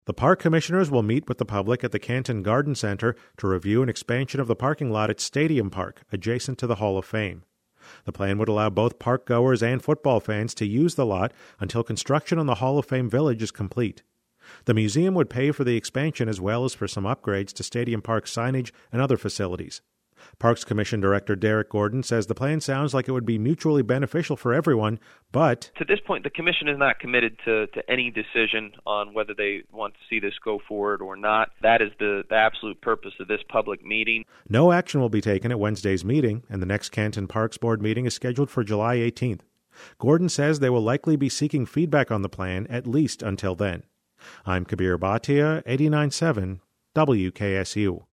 The park commissioners will meet with the public at the Canton Garden Center to review an expansion of the parking lot at Stadium Park, adjacent to the Hall of Fame. The plan would allow both park goers and football fans to use the lot until construction on the Hall of Fame Village is complete. The museum would pay for the expansion as well as for some upgrades to Stadium Park signage and other facilities. Parks Commission Director Derek Gordon says the plan sounds like it would be mutually beneficial for everyone, but to this point, the Commission is not committed to any decision on whether they want to see this go forward or not. That is the absolute purpose of this public meeting. No action will be taken at Wednesday's meeting, and the next Canton Parks Board meeting is scheduled for July 18th. Gordon says they will likely be seeking feedback on the plan at least until then. I'm Kabir Bhatia, 89.7 WKSU.